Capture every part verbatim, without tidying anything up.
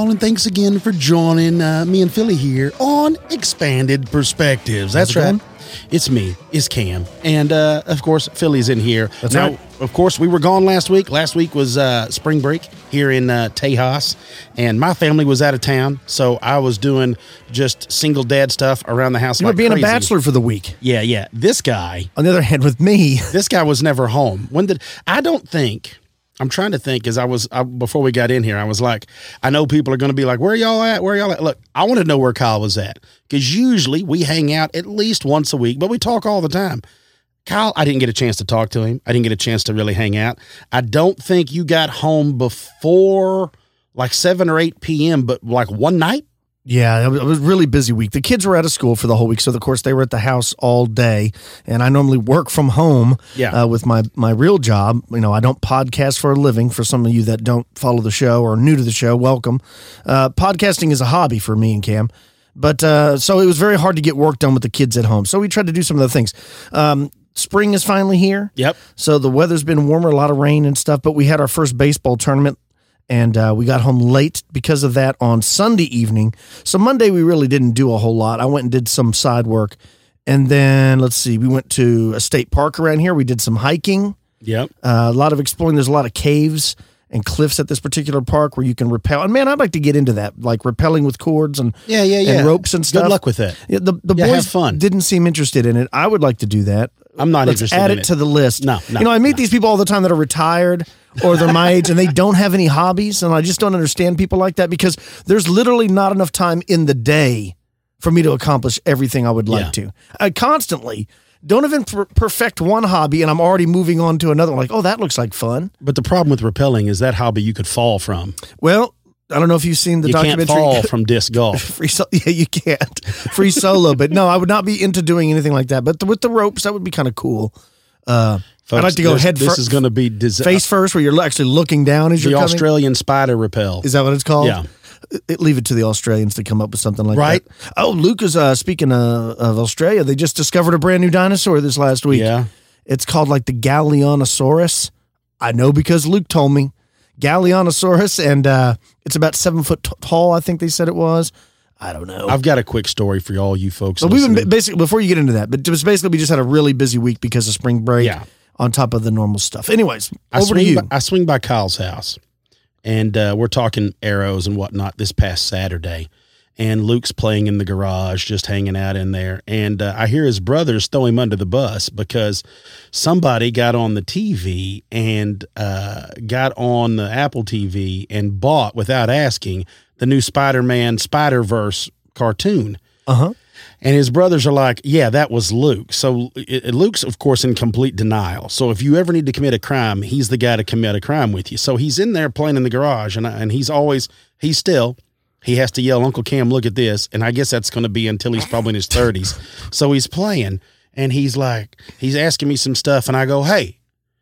y'all, and thanks again for joining uh, me and Philly here on Expanded Perspectives. That's How's it right. going? It's me. It's Cam. And, uh, of course, Philly's in here. That's now, right. Of course, we were gone last week. Last week was uh, spring break here in uh, Tejas, and my family was out of town, so I was doing just single dad stuff around the house You like were being crazy. a bachelor for the week. Yeah, yeah. This guy, On the other hand, with me, this guy was never home. When did I don't think I'm trying to think as I was I, before we got in here. I was like, I know people are going to be like, "Where y'all at? Where y'all at?" Look, I want to know where Kyle was at because usually we hang out at least once a week, but we talk all the time. Kyle, I didn't get a chance to talk to him. I didn't get a chance to really hang out. I don't think you got home before like seven or eight p.m., but like one night. yeah, it was, it was a really busy week. The kids were out of school for the whole week, so of course they were at the house all day. And I normally work from home Yeah. uh, with my, my real job. You know, I don't podcast for a living. For some of you that don't follow the show or are new to the show, welcome. Uh, podcasting is a hobby for me and Cam. But uh, so it was very hard to get work done with the kids at home. So we tried to do some of the things. Um, spring is finally here. Yep. So the weather's been warmer, a lot of rain and stuff, but we had our first baseball tournament, and uh, we got home late because of that on Sunday evening. So Monday we really didn't do a whole lot. I went and did some side work, and then, let's see, we went to a state park around here. We did some hiking, Yep. uh, a lot of exploring. There's a lot of caves and cliffs at this particular park where you can rappel. And, man, I'd like to get into that, like rappelling with cords and, Yeah, yeah, yeah. and ropes and stuff. Good luck with that. Yeah, the the Yeah, boys have fun. didn't seem interested in it. I would like to do that. I'm not Let's interested add in it it. to the list. No, no, You know, I meet no. these people all the time that are retired or they're my age and they don't have any hobbies, and I just don't understand people like that because there's literally not enough time in the day for me to accomplish everything I would like Yeah. to. I constantly don't even per- perfect one hobby, and I'm already moving on to another one. Like, oh, that looks like fun. But the problem with rappelling is that hobby you could fall from. Well, I don't know if you've seen the You can't documentary. fall from disc golf. Free so- yeah, you can't. Free solo, but no, I would not be into doing anything like that. But the, with the ropes, that would be kind of cool. Uh, Folks, I'd like to go this, head This fir- is going to be desi- face first, where you're actually looking down as the you're coming. Australian spider rappel. Is that what it's called? Yeah. It, leave it to the Australians to come up with something like Right. that. Oh, Luke is uh, speaking uh, of Australia. They just discovered a brand new dinosaur this last week. Yeah. It's called like the Galeonosaurus. I know because Luke told me. Galeonosaurus, and uh, it's about seven foot t- tall, I think they said it was. I don't know. I've got a quick story for all you folks. But we've been listening. basically, before you get into that, but it was basically we just had a really busy week because of spring break Yeah. on top of the normal stuff. Anyways, I over to swing you. By, I swing by Kyle's house, and uh, we're talking arrows and whatnot this past Saturday. And Luke's playing in the garage, just hanging out in there. And uh, I hear his brothers throw him under the bus because somebody got on the T V and uh, got on the Apple T V and bought, without asking, the new Spider-Man Spider-Verse cartoon. Uh-huh. And his brothers are like, yeah, that was Luke. So it, Luke's, of course, in complete denial. So if you ever need to commit a crime, he's the guy to commit a crime with you. So he's in there playing in the garage, and, and he's always, he's still, he has to yell, Uncle Cam, look at this. And I guess that's going to be until he's probably in his thirties. So he's playing, and he's like, he's asking me some stuff, and I go, hey,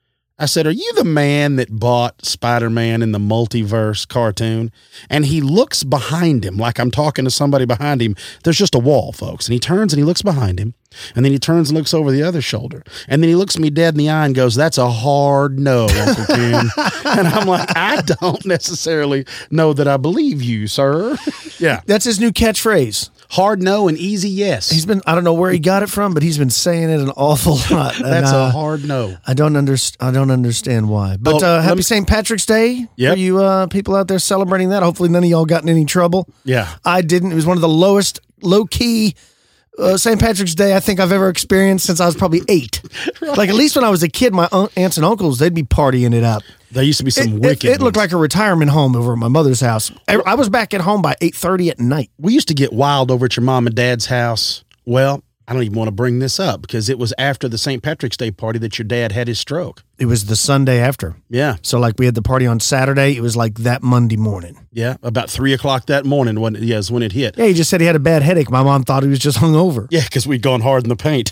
I said, are you the man that bought Spider-Man in the multiverse cartoon? And he looks behind him like I'm talking to somebody behind him. There's just a wall, folks. And he turns and he looks behind him. And then he turns and looks over the other shoulder. And then he looks me dead in the eye and goes, that's a hard no, Uncle Cam. And I'm like, I don't necessarily know that I believe you, sir. Yeah. That's his new catchphrase. Hard no and easy yes. He's been, I don't know where he got it from, but he's been saying it an awful lot. And, That's uh, a hard no. I don't understand. I don't understand why. But Oh, uh, let happy me- Saint Patrick's Day Yep. for you uh, people out there celebrating that. Hopefully none of y'all got in any trouble. Yeah. I didn't. It was one of the lowest, low key uh, Saint Patrick's Day I think I've ever experienced since I was probably eight. Right. Like at least when I was a kid, my un- aunts and uncles, they'd be partying it up. There used to be some It, it, wicked it looked ones. like a retirement home over at my mother's house. I, I was back at home by eight thirty at night. We used to get wild over at your mom and dad's house. Well, I don't even want to bring this up because it was after the Saint Patrick's Day party that your dad had his stroke. It was the Sunday after. Yeah. So like we had the party on Saturday. It was like that Monday morning. Yeah. About three o'clock that morning when, yeah, is when it hit. Yeah, he just said he had a bad headache. My mom thought he was just hungover. Yeah, because we'd gone hard in the paint.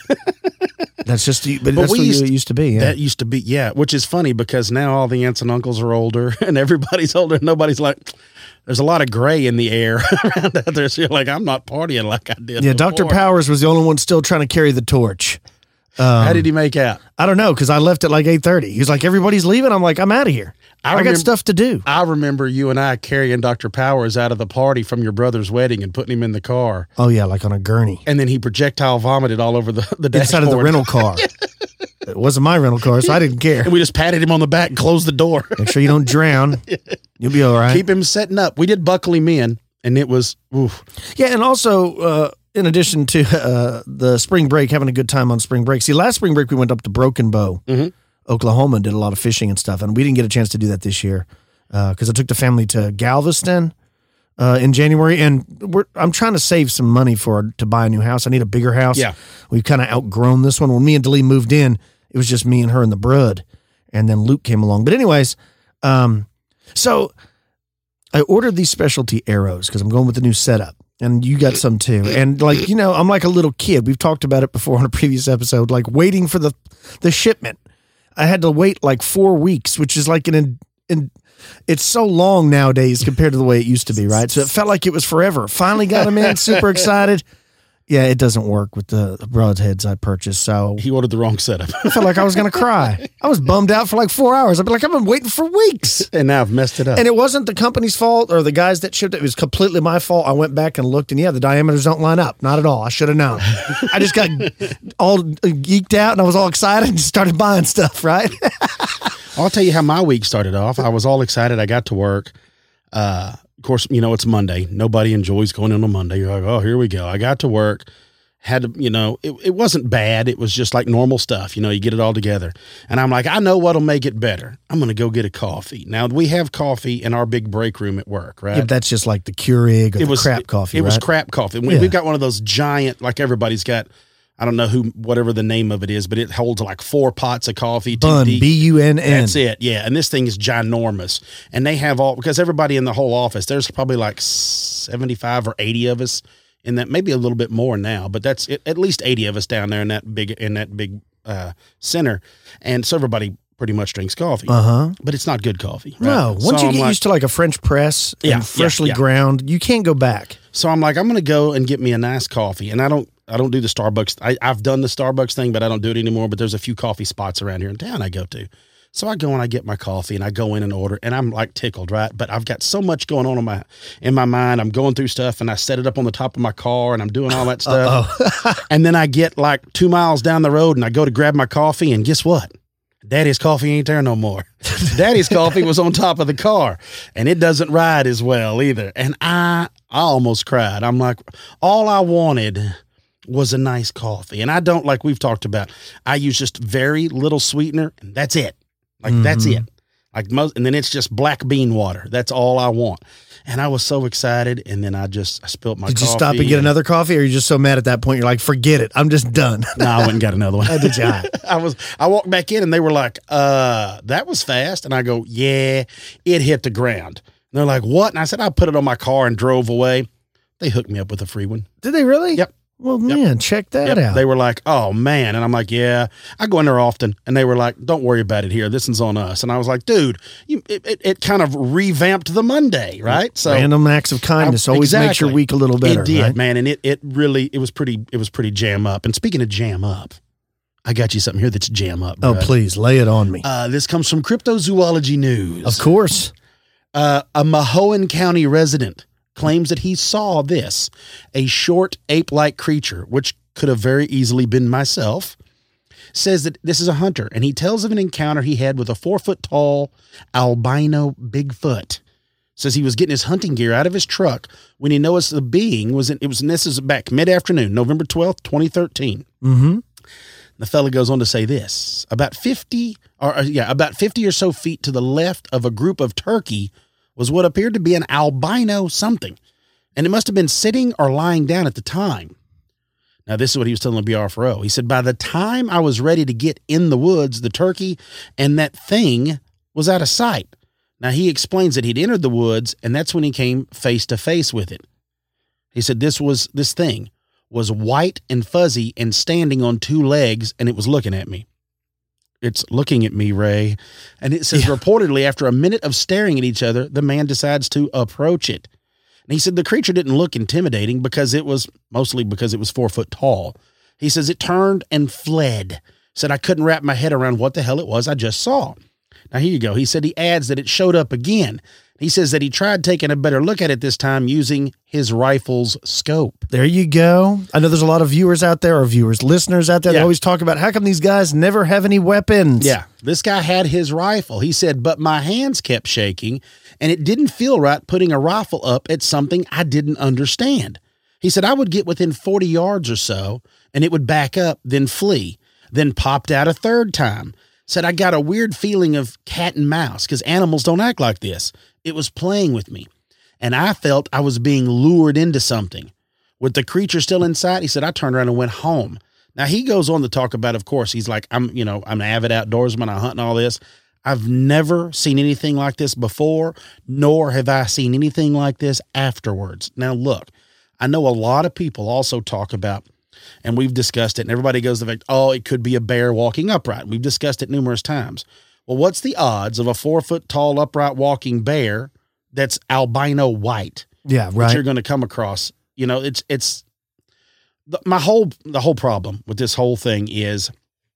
That's just, but, that's we what used- it used to be. Yeah. That used to be, yeah, which is funny because now all the aunts and uncles are older and everybody's older. And nobody's like, there's a lot of gray in the air around out there. So you're like, I'm not partying like I did yeah, before. Doctor Powers was the only one still trying to carry the torch. Um, How did he make out? I don't know, because I left at like eight thirty. He was like, everybody's leaving. I'm like, I'm out of here. I, I remember, got stuff to do. I remember you and I carrying Doctor Powers out of the party from your brother's wedding and putting him in the car. Oh, yeah, like on a gurney. And then he projectile vomited all over the, the dashboard. Inside of the rental car. It wasn't my rental car, so I didn't care. And we just patted him on the back and closed the door. Make sure you don't drown. You'll be all right. Keep him setting up. We did buckle him in, and it was, oof. Yeah, and also, uh, in addition to uh, the spring break, having a good time on spring break. See, last spring break, we went up to Broken Bow, mm-hmm. Oklahoma, and did a lot of fishing and stuff, and we didn't get a chance to do that this year because uh, I took the family to Galveston uh, in January, and we're, I'm trying to save some money for to buy a new house. I need a bigger house. Yeah. We've kind of outgrown this one. When me and Delee moved in, it was just me and her and the brood, and then Luke came along. But anyways, um, so I ordered these specialty arrows because I'm going with the new setup. And you got some too. And like, you know, I'm like a little kid. We've talked about it before on a previous episode, like waiting for the the shipment. I had to wait like four weeks, which is like an, in, in, it's so long nowadays compared to the way it used to be, right? So it felt like it was forever. Finally got them in, super excited. Yeah, it doesn't work with the, the broadheads I purchased. So he ordered the wrong setup. I felt like I was going to cry. I was bummed out for like four hours. I'd be like, I've been waiting for weeks. And now I've messed it up. And it wasn't the company's fault or the guys that shipped it. It was completely my fault. I went back and looked, and yeah, the diameters don't line up. Not at all. I should have known. I just got all geeked out, and I was all excited and started buying stuff, right? I'll tell you how my week started off. I was all excited. I got to work. Uh, of course, you know, it's Monday. Nobody enjoys going in on Monday. You're like, oh, here we go. I got to work. Had to, you know, it, it wasn't bad. It was just like normal stuff. You know, you get it all together. And I'm like, I know what'll make it better. I'm going to go get a coffee. Now, we have coffee in our big break room at work, right? Yeah, that's just like the Keurig or it the was, crap coffee, It, it right? was crap coffee. We, Yeah. We've got one of those giant, like everybody's got, I don't know who, whatever the name of it is, but it holds like four pots of coffee. Bun, deep. B U N N. That's it, yeah. And this thing is ginormous. And they have all, because everybody in the whole office, there's probably like seventy-five or eighty of us in that, maybe a little bit more now, but that's it, at least eighty of us down there in that big, in that big uh, center. And so everybody pretty much drinks coffee, Uh-huh. but it's not good coffee. Right? No, once So you I'm get like, used to like a French press and Yeah, yeah, freshly yeah. ground, you can't go back. So I'm like, I'm going to go and get me a nice coffee. And I don't, I don't do the Starbucks. I, I've done the Starbucks thing, but I don't do it anymore. But there's a few coffee spots around here in town I go to. So I go and I get my coffee and I go in and order, and I'm like tickled, right? But I've got so much going on in my in my mind. I'm going through stuff, and I set it up on the top of my car, and I'm doing all that stuff. And then I get like two miles down the road, and I go to grab my coffee, and guess what? Daddy's coffee ain't there no more. Daddy's coffee was on top of the car, and it doesn't ride as well either. And I, I almost cried. I'm like, all I wanted was a nice coffee. And I don't, like we've talked about, I use just very little sweetener, and that's it. Like, mm-hmm. that's it. Like most, and then it's just black bean water. That's all I want. And I was so excited, and then I just I spilled my Did coffee. you stop and get another coffee, or are you just so mad at that point you're like, forget it, I'm just done? No, I went and got another one. Oh, did you? I was I walked back in, and they were like, uh, that was fast. And I go, yeah, it hit the ground. And they're like, what? And I said, I put it on my car and drove away. They hooked me up with a free one. Did they really? Yep. Well, man, yep. check that Yep. out. They were like, oh, man. And I'm like, yeah, I go in there often. And they were like, don't worry about it here. This one's on us. And I was like, dude, you, it, it, it kind of revamped the Monday, right? So random acts of kindness I, always exactly. makes your week a little better. It did, right? man. And it, it really, it was pretty, it was pretty jam up. And speaking of jam up, I got you something here that's jam up. Oh, bro. please, lay it on me. Uh, this comes from Cryptozoology News. Of course. Uh, a Mahoan County resident claims that he saw this, a short ape-like creature, which could have very easily been myself, says that this is a hunter, and he tells of an encounter he had with a four-foot-tall albino Bigfoot. Says he was getting his hunting gear out of his truck when he noticed the being was in, it was, and this is back mid-afternoon, November twelfth, twenty thirteen. Mm-hmm. The fella goes on to say this, about fifty, or yeah, about fifty or so feet to the left of a group of turkey was what appeared to be an albino something, and it must have been sitting or lying down at the time. Now, this is what he was telling the B R F O. He said, by the time I was ready to get in the woods, the turkey and that thing was out of sight. Now, he explains that he'd entered the woods, and that's when he came face to face with it. He said this was this thing was white and fuzzy and standing on two legs, and it was looking at me. It's looking at me, Ray. And it says, yeah. Reportedly, after a minute of staring at each other, the man decides to approach it. And he said the creature didn't look intimidating because it was mostly because it was four foot tall. He says it turned and fled. Said I couldn't wrap my head around what the hell it was I just saw. Now, here you go. He said he adds that it showed up again. He says that he tried taking a better look at it this time using his rifle's scope. There you go. I know there's a lot of viewers out there, or viewers, listeners out there Yeah. that always talk about how come these guys never have any weapons? Yeah, this guy had his rifle. He said, but my hands kept shaking, and it didn't feel right putting a rifle up at something I didn't understand. He said, I would get within forty yards or so, and it would back up, then flee, then popped out a third time. Said, I got a weird feeling of cat and mouse because animals don't act like this. It was playing with me, and I felt I was being lured into something. With the creature still inside, he said, I turned around and went home. Now, he goes on to talk about, of course, he's like, I'm, you know, I'm an avid outdoorsman. I hunt and all this. I've never seen anything like this before, nor have I seen anything like this afterwards. Now, look, I know a lot of people also talk about, and we've discussed it, and everybody goes to the fact, oh, it could be a bear walking upright. We've discussed it numerous times. Well, what's the odds of a four-foot-tall upright walking bear that's albino white? Yeah, That right. you're going to come across. You know, it's it's the, my whole the whole problem with this whole thing is,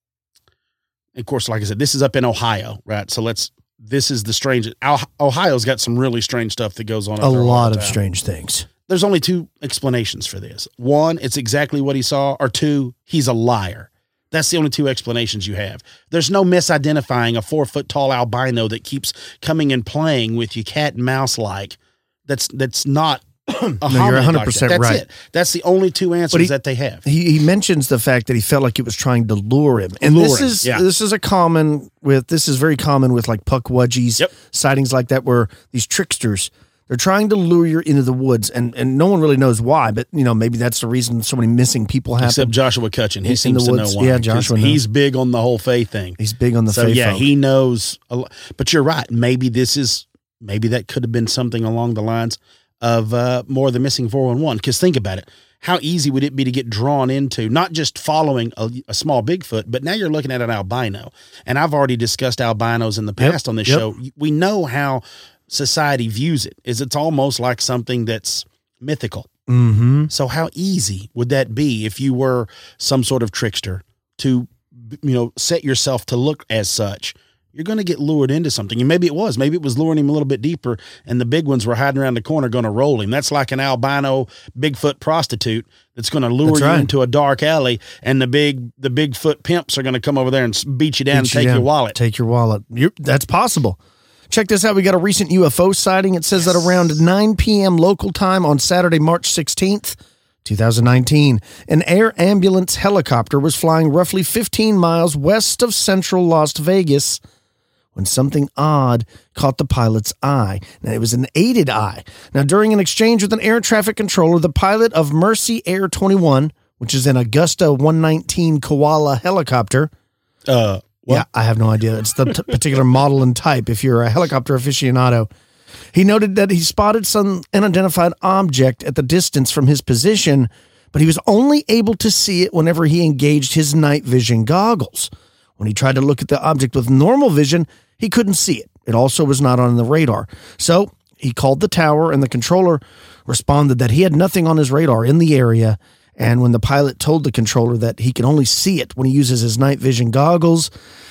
of course, like I said, this is up in Ohio, right? So let's. This is the strange. Ohio's got some really strange stuff that goes on. A up there all lot the of time. strange things. There's only two explanations for this. One, it's exactly what he saw, or two, he's a liar. That's the only two explanations you have. There's no misidentifying a four-foot-tall albino that keeps coming and playing with you cat and mouse like. That's that's not a No, you're one hundred percent like that. That's right. it. That's the only two answers he- that they have. He, he mentions the fact that he felt like it was trying to lure him, and Lure this him, is yeah. this is a common with this is very common with like puckwudgies, Yep. sightings like that, where these tricksters they're trying to lure you into the woods, and and no one really knows why, but you know maybe that's the reason so many missing people happen. Except Joshua Cutchin. He In seems the to woods. know why. Yeah, 'cause Joshua He's big on the whole faith thing. He's big on the So faith yeah, folk. he knows a lot. But you're right. Maybe this is, maybe that could have been something along the lines of uh, more of the missing four one one. Because think about it. How easy would it be to get drawn into not just following a, a small Bigfoot, but now you're looking at an albino. And I've already discussed albinos in the Yep, past on this yep. show. We know how society views it, is it's almost like something that's mythical. Mm-hmm. So how easy would that be if you were some sort of trickster to, you know, set yourself to look as such? You're going to get lured into something. And maybe it was. Maybe it was luring him a little bit deeper, and the big ones were hiding around the corner going to roll him. That's like an albino Bigfoot prostitute that's going to lure That's you right. into a dark alley, and the big the Bigfoot pimps are going to come over there and s- beat you down Beat and you take down. your wallet. Take your wallet. You're, that's possible. Check this out. We got a recent U F O sighting. It says that around nine p.m. local time on Saturday, March sixteenth, twenty nineteen, an air ambulance helicopter was flying roughly fifteen miles west of central Las Vegas when something odd caught the pilot's eye. Now, it was an aided eye. Now, during an exchange with an air traffic controller, the pilot of Mercy Air twenty-one, which is an Augusta one nineteen Koala helicopter, Uh, what? yeah, I have no idea. It's the t- particular model and type if you're a helicopter aficionado. He noted that he spotted some unidentified object at the distance from his position, but he was only able to see it whenever he engaged his night vision goggles. When he tried to look at the object with normal vision, he couldn't see it. It also was not on the radar. So he called the tower, and the controller responded that he had nothing on his radar in the area. And when the pilot told the controller that he can only see it when he uses his night vision goggles,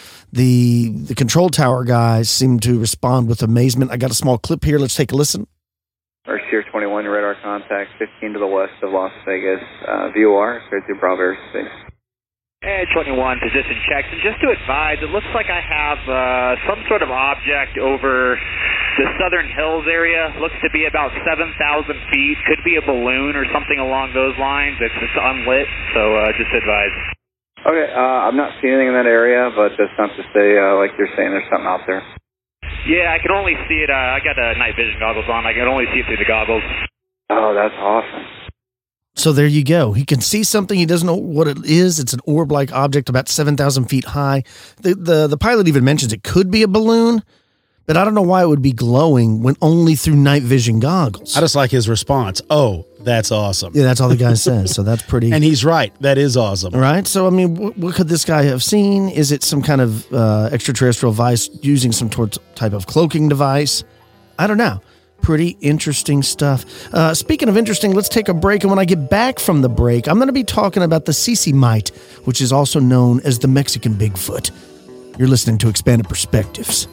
the the control tower guys seemed to respond with amazement. I got a small clip here. Let's take a listen. Mercy Air twenty-one, radar contact fifteen to the west of Las Vegas. Uh, V O R, straight through Bravo Airspace. Air twenty-one, position checks. And just to advise, it looks like I have uh, some sort of object over the Southern Hills area. Looks to be about seven thousand feet. Could be a balloon or something along those lines. It's just unlit, so uh, just advise. Okay, uh, I'm not seeing anything in that area, but that's not to say, uh, like you're saying, there's something out there. Yeah, I can only see it. Uh, I got uh, night vision goggles on. I can only see it through the goggles. Oh, that's awesome. So there you go. He can see something. He doesn't know what it is. It's an orb-like object about seven thousand feet high. The, the, the pilot even mentions it could be a balloon, but I don't know why it would be glowing when only through night vision goggles. I just like his response. Oh, that's awesome. Yeah, that's all the guy says. So that's pretty... And he's right. That is awesome. Right? So, I mean, what, what could this guy have seen? Is it some kind of uh, extraterrestrial device using some tor- type of cloaking device? I don't know. Pretty interesting stuff. Uh, speaking of interesting, let's take a break. And when I get back from the break, I'm going to be talking about the Sisimiut, which is also known as the Mexican Bigfoot. You're listening to Expanded Perspectives.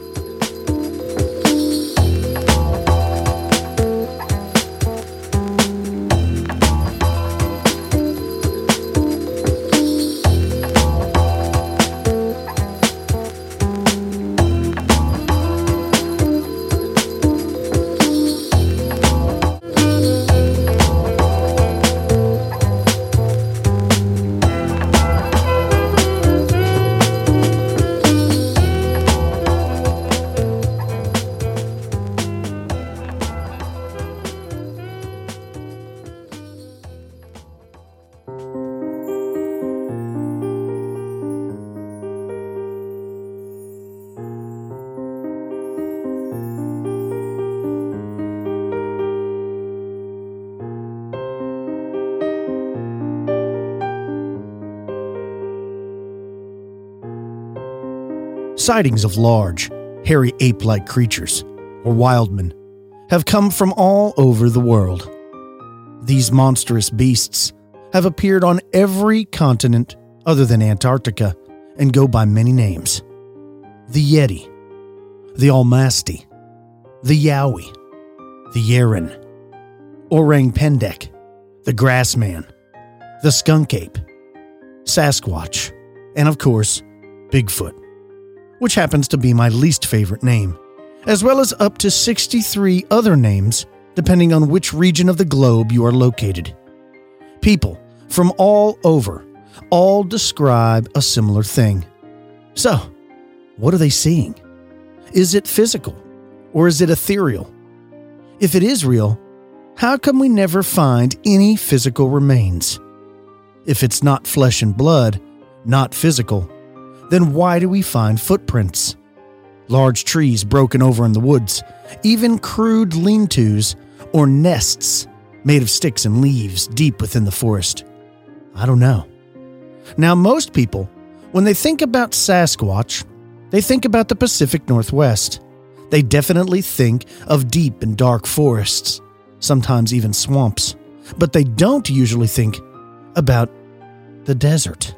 Sightings of large, hairy ape-like creatures, or wildmen, have come from all over the world. These monstrous beasts have appeared on every continent other than Antarctica and go by many names. The Yeti, the Almasti, the Yowie, the Yeren, Orang Pendek, the Grassman, the Skunk Ape, Sasquatch, and of course, Bigfoot, which happens to be my least favorite name, as well as up to sixty-three other names, depending on which region of the globe you are located. People from all over all describe a similar thing. So, what are they seeing? Is it physical, or is it ethereal? If it is real, how come we never find any physical remains? If it's not flesh and blood, not physical, then why do we find footprints? Large trees broken over in the woods, even crude lean-tos or nests made of sticks and leaves deep within the forest. I don't know. Now, most people, when they think about Sasquatch, they think about the Pacific Northwest. They definitely think of deep and dark forests, sometimes even swamps, but they don't usually think about the desert.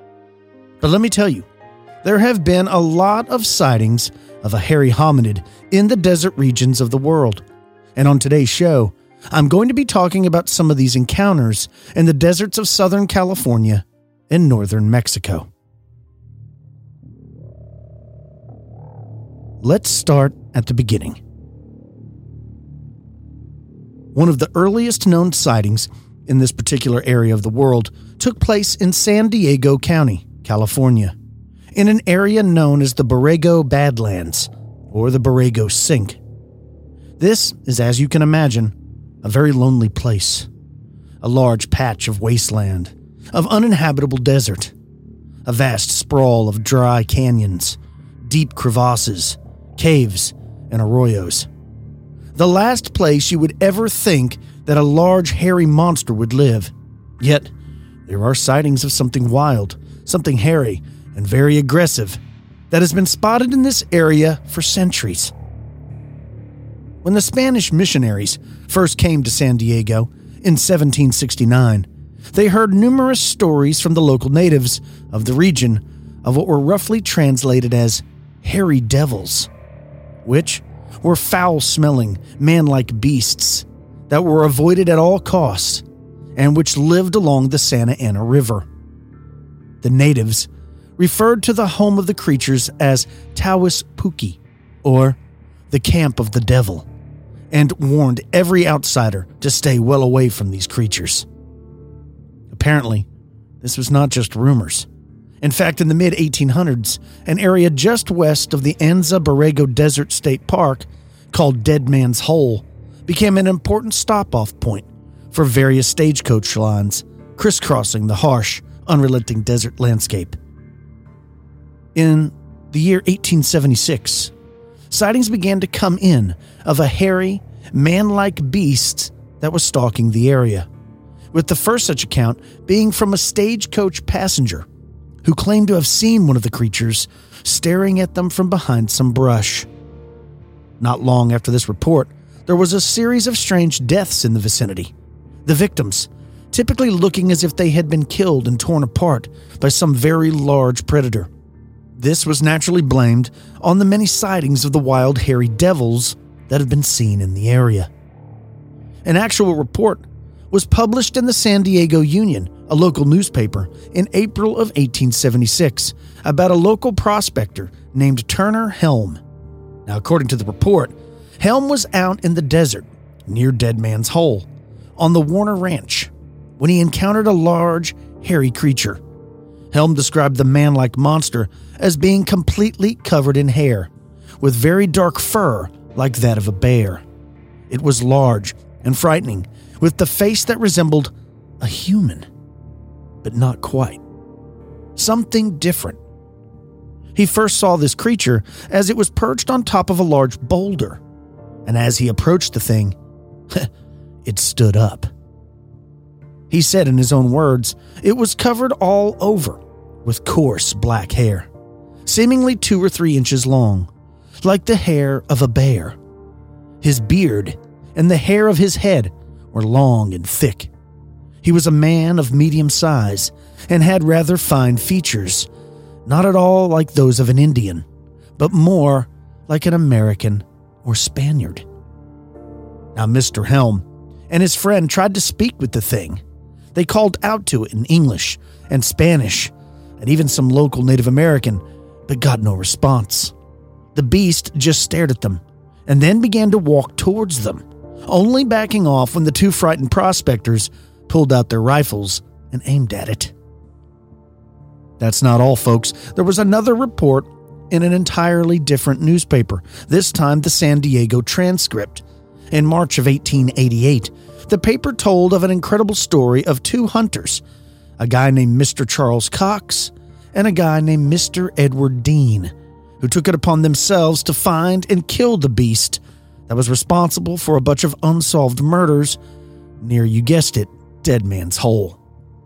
But let me tell you, there have been a lot of sightings of a hairy hominid in the desert regions of the world. And on today's show, I'm going to be talking about some of these encounters in the deserts of Southern California and northern Mexico. Let's start at the beginning. One of the earliest known sightings in this particular area of the world took place in San Diego County, California, in an area known as the Borrego Badlands, or the Borrego Sink. This is, as you can imagine, a very lonely place. A large patch of wasteland, of uninhabitable desert. A vast sprawl of dry canyons, deep crevasses, caves, and arroyos. The last place you would ever think that a large hairy monster would live. Yet, there are sightings of something wild, something hairy, and very aggressive that has been spotted in this area for centuries. When the Spanish missionaries first came to San Diego in seventeen sixty-nine, they heard numerous stories from the local natives of the region of what were roughly translated as hairy devils, which were foul-smelling, man-like beasts that were avoided at all costs and which lived along the Santa Ana River. The natives referred to the home of the creatures as Tawas Puki, or the camp of the devil, and warned every outsider to stay well away from these creatures. Apparently, this was not just rumors. In fact, in the mid eighteen hundreds, an area just west of the Anza Borrego Desert State Park, called Dead Man's Hole, became an important stop-off point for various stagecoach lines crisscrossing the harsh, unrelenting desert landscape. In the year eighteen seventy-six, sightings began to come in of a hairy, man-like beast that was stalking the area, with the first such account being from a stagecoach passenger who claimed to have seen one of the creatures staring at them from behind some brush. Not long after this report, there was a series of strange deaths in the vicinity. The victims, typically looking as if they had been killed and torn apart by some very large predator. This was naturally blamed on the many sightings of the wild hairy devils that had been seen in the area. An actual report was published in the San Diego Union, a local newspaper, in April of eighteen seventy-six about a local prospector named Turner Helm. Now, according to the report, Helm was out in the desert near Dead Man's Hole on the Warner Ranch when he encountered a large, hairy creature. Helm described the man-like monster as being completely covered in hair, with very dark fur like that of a bear. It was large and frightening, with the face that resembled a human, but not quite. Something different. He first saw this creature as it was perched on top of a large boulder, and as he approached the thing, it stood up. He said in his own words, it was covered all over with coarse black hair, seemingly two or three inches long, like the hair of a bear. His beard and the hair of his head were long and thick. He was a man of medium size and had rather fine features, not at all like those of an Indian, but more like an American or Spaniard. Now, Mister Helm and his friend tried to speak with the thing. They called out to it in English and Spanish and even some local Native American, but got no response. The beast just stared at them and then began to walk towards them, only backing off when the two frightened prospectors pulled out their rifles and aimed at it. That's not all, folks. There was another report in an entirely different newspaper, this time the San Diego Transcript. In March of eighteen eighty-eight, the paper told of an incredible story of two hunters, a guy named Mister Charles Cox and a guy named Mister Edward Dean, who took it upon themselves to find and kill the beast that was responsible for a bunch of unsolved murders near, you guessed it, Dead Man's Hole.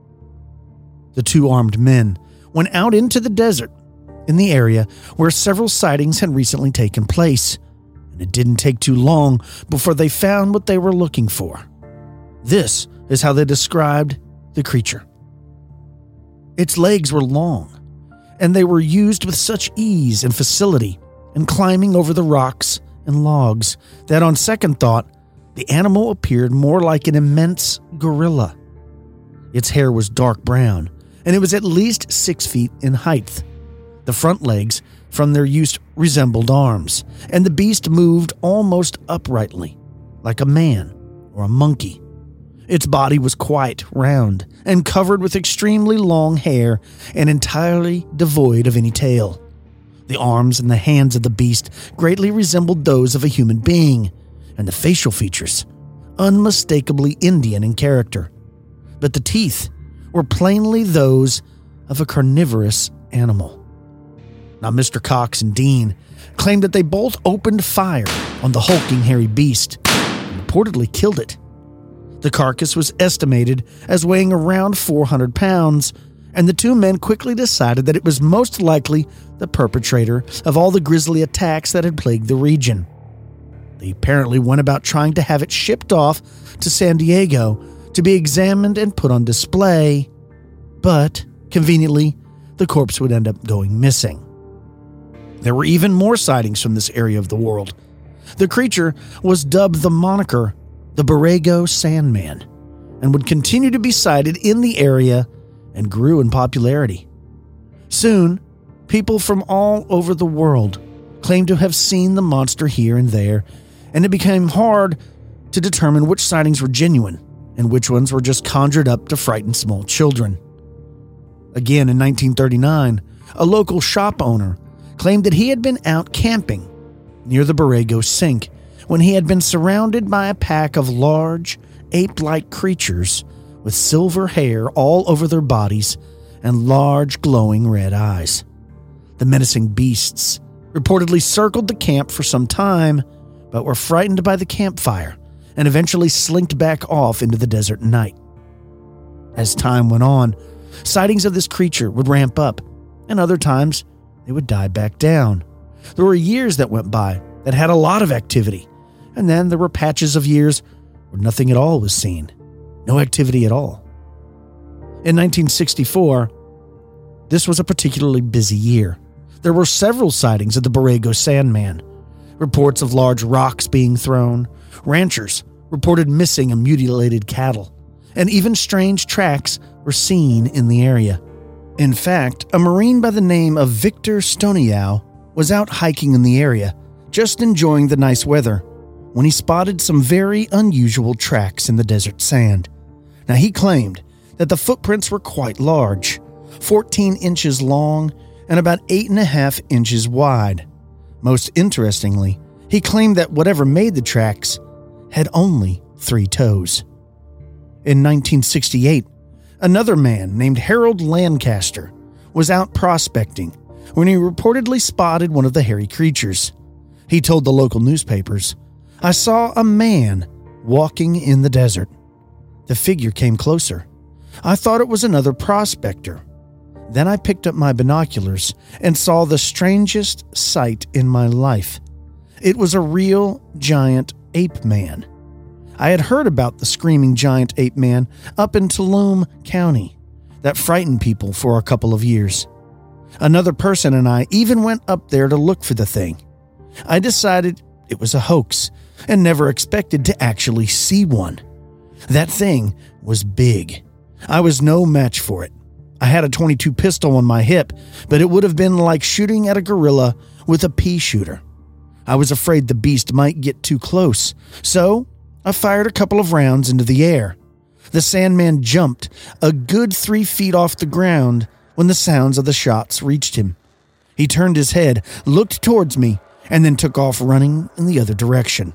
The two armed men went out into the desert in the area where several sightings had recently taken place, and it didn't take too long before they found what they were looking for. This is how they described the creature. Its legs were long, and they were used with such ease and facility in climbing over the rocks and logs that on second thought, the animal appeared more like an immense gorilla. Its hair was dark brown, and it was at least six feet in height. The front legs, from their use, resembled arms, and the beast moved almost uprightly, like a man or a monkey. Its body was quite round and covered with extremely long hair and entirely devoid of any tail. The arms and the hands of the beast greatly resembled those of a human being, and the facial features, unmistakably Indian in character. But the teeth were plainly those of a carnivorous animal. Now, Mister Cox and Dean claimed that they both opened fire on the hulking hairy beast and reportedly killed it. The carcass was estimated as weighing around four hundred pounds, and the two men quickly decided that it was most likely the perpetrator of all the grisly attacks that had plagued the region. They apparently went about trying to have it shipped off to San Diego to be examined and put on display, but, conveniently, the corpse would end up going missing. There were even more sightings from this area of the world. The creature was dubbed the moniker the Borrego Sandman, and would continue to be sighted in the area and grew in popularity. Soon, people from all over the world claimed to have seen the monster here and there, and it became hard to determine which sightings were genuine and which ones were just conjured up to frighten small children. Again, in nineteen thirty-nine, a local shop owner claimed that he had been out camping near the Borrego Sink when he had been surrounded by a pack of large, ape-like creatures with silver hair all over their bodies and large, glowing red eyes. The menacing beasts reportedly circled the camp for some time, but were frightened by the campfire and eventually slinked back off into the desert night. As time went on, sightings of this creature would ramp up, and other times they would die back down. There were years that went by that had a lot of activity, And then there were patches of years where nothing at all was seen. No activity at all. In nineteen sixty-four, this was a particularly busy year. There were several sightings of the Borrego Sandman. Reports of large rocks being thrown. Ranchers reported missing and mutilated cattle. And even strange tracks were seen in the area. In fact, a Marine by the name of Victor Stoniau was out hiking in the area, just enjoying the nice weather, when he spotted some very unusual tracks in the desert sand. Now, he claimed that the footprints were quite large, fourteen inches long and about eight and a half inches wide. Most interestingly, he claimed that whatever made the tracks had only three toes. In nineteen sixty-eight, another man named Harold Lancaster was out prospecting when he reportedly spotted one of the hairy creatures. He told the local newspapers, "I saw a man walking in the desert. The figure came closer. I thought it was another prospector. Then I picked up my binoculars and saw the strangest sight in my life. It was a real giant ape man. I had heard about the screaming giant ape man up in Tuolumne County. That frightened people for a couple of years. Another person and I even went up there to look for the thing. I decided it was a hoax and never expected to actually see one. That thing was big. I was no match for it. I had a twenty-two pistol on my hip, but it would have been like shooting at a gorilla with a pea shooter. I was afraid the beast might get too close, so I fired a couple of rounds into the air. The Sandman jumped a good three feet off the ground when the sounds of the shots reached him. He turned his head, looked towards me, and then took off running in the other direction."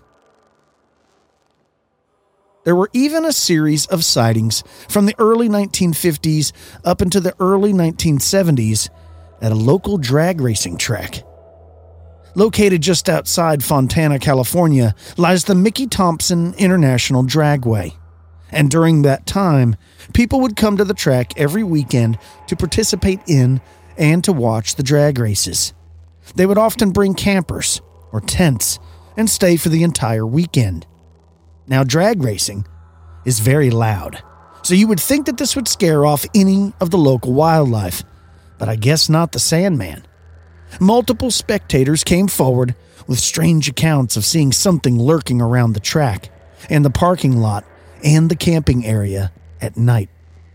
There were even a series of sightings from the early nineteen fifties up into the early nineteen seventies at a local drag racing track. Located just outside Fontana, California, lies the Mickey Thompson International Dragway. And during that time, people would come to the track every weekend to participate in and to watch the drag races. They would often bring campers or tents and stay for the entire weekend. Now, drag racing is very loud, so you would think that this would scare off any of the local wildlife, but I guess not the Sandman. Multiple spectators came forward with strange accounts of seeing something lurking around the track and the parking lot and the camping area at night.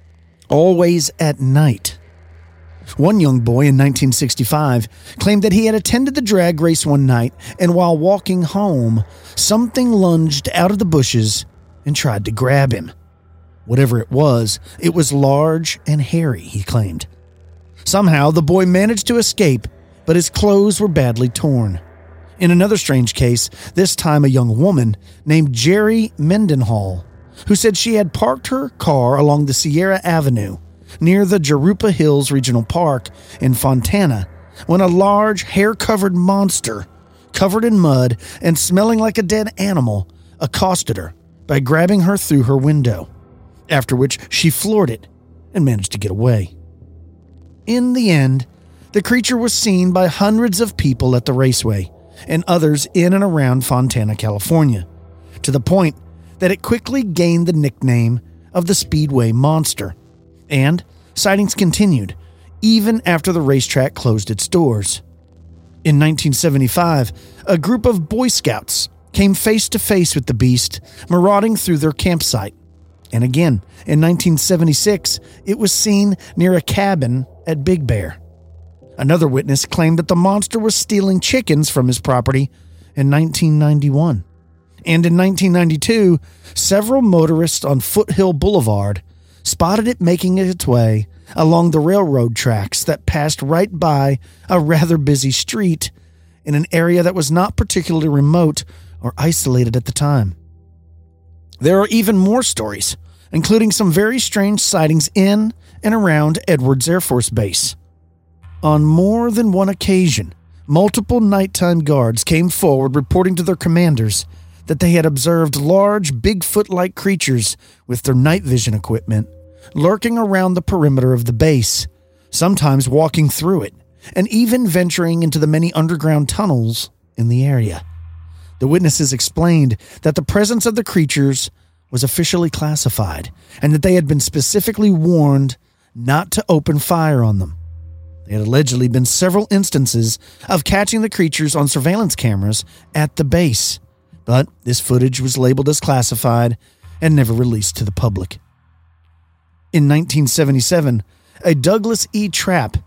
Always at night. One young boy in nineteen sixty-five claimed that he had attended the drag race one night, and while walking home, something lunged out of the bushes and tried to grab him. Whatever it was, it was large and hairy, he claimed. Somehow, the boy managed to escape, but his clothes were badly torn. In another strange case, this time a young woman named Jerry Mendenhall, who said she had parked her car along the Sierra Avenue near the Jurupa Hills Regional Park in Fontana when a large, hair-covered monster, covered in mud and smelling like a dead animal, accosted her by grabbing her through her window, after which she floored it and managed to get away. In the end, the creature was seen by hundreds of people at the raceway and others in and around Fontana, California, to the point that it quickly gained the nickname of the Speedway Monster. And sightings continued, even after the racetrack closed its doors. In nineteen seventy-five, a group of Boy Scouts came face to face with the beast, marauding through their campsite. And again, in nineteen seventy-six, it was seen near a cabin at Big Bear. Another witness claimed that the monster was stealing chickens from his property in nineteen ninety-one. And in nineteen ninety-two, several motorists on Foothill Boulevard spotted it making its way along the railroad tracks that passed right by a rather busy street in an area that was not particularly remote or isolated at the time. There are even more stories, including some very strange sightings in and around Edwards Air Force Base. On more than one occasion, multiple nighttime guards came forward reporting to their commanders that they had observed large Bigfoot-like creatures with their night vision equipment lurking around the perimeter of the base, sometimes walking through it, and even venturing into the many underground tunnels in the area. The witnesses explained that the presence of the creatures was officially classified and that they had been specifically warned not to open fire on them. There had allegedly been several instances of catching the creatures on surveillance cameras at the base, but this footage was labeled as classified and never released to the public. In nineteen seventy-seven, a Douglas E. Trapp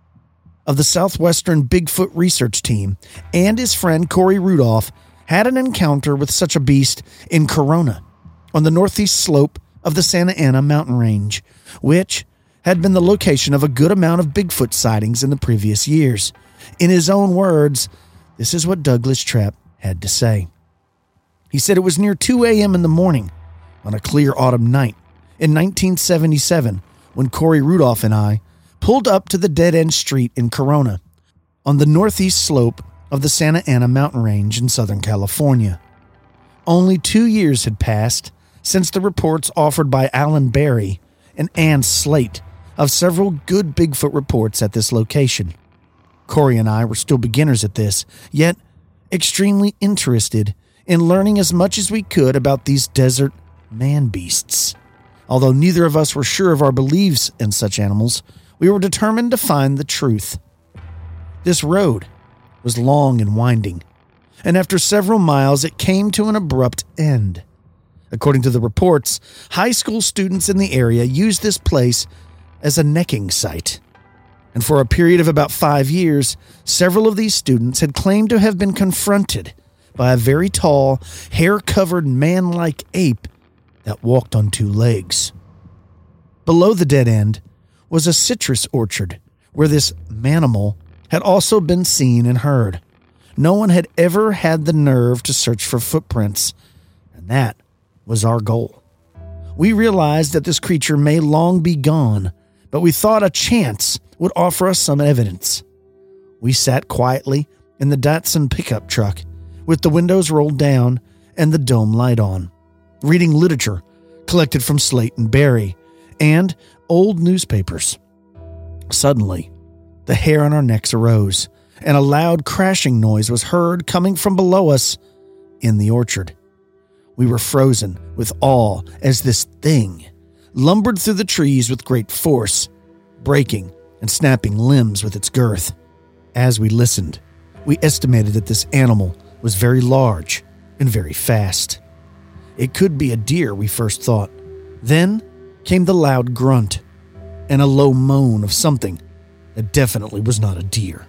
of the Southwestern Bigfoot Research Team and his friend Corey Rudolph had an encounter with such a beast in Corona, on the northeast slope of the Santa Ana mountain range, which had been the location of a good amount of Bigfoot sightings in the previous years. In his own words, this is what Douglas Trapp had to say. He said it was near two a.m. in the morning on a clear autumn night in nineteen seventy-seven when Corey Rudolph and I pulled up to the dead-end street in Corona on the northeast slope of the Santa Ana mountain range in Southern California. Only two years had passed since the reports offered by Alan Berry and Ann Slate of several good Bigfoot reports at this location. Corey and I were still beginners at this, yet extremely interested in learning as much as we could about these desert man-beasts. Although neither of us were sure of our beliefs in such animals, we were determined to find the truth. This road was long and winding, and after several miles it came to an abrupt end. According to the reports, high school students in the area used this place as a necking site. And for a period of about five years, several of these students had claimed to have been confronted by a very tall, hair-covered man-like ape that walked on two legs. Below the dead end was a citrus orchard where this manimal had also been seen and heard. No one had ever had the nerve to search for footprints, and that was our goal. We realized that this creature may long be gone, but we thought a chance would offer us some evidence. We sat quietly in the Datsun pickup truck with the windows rolled down and the dome light on, reading literature collected from Slate and Berry and old newspapers. Suddenly, the hair on our necks arose, and a loud crashing noise was heard coming from below us in the orchard. We were frozen with awe as this thing lumbered through the trees with great force, breaking and snapping limbs with its girth. As we listened, we estimated that this animal was very large and very fast. It could be a deer, we first thought. Then came the loud grunt and a low moan of something that definitely was not a deer.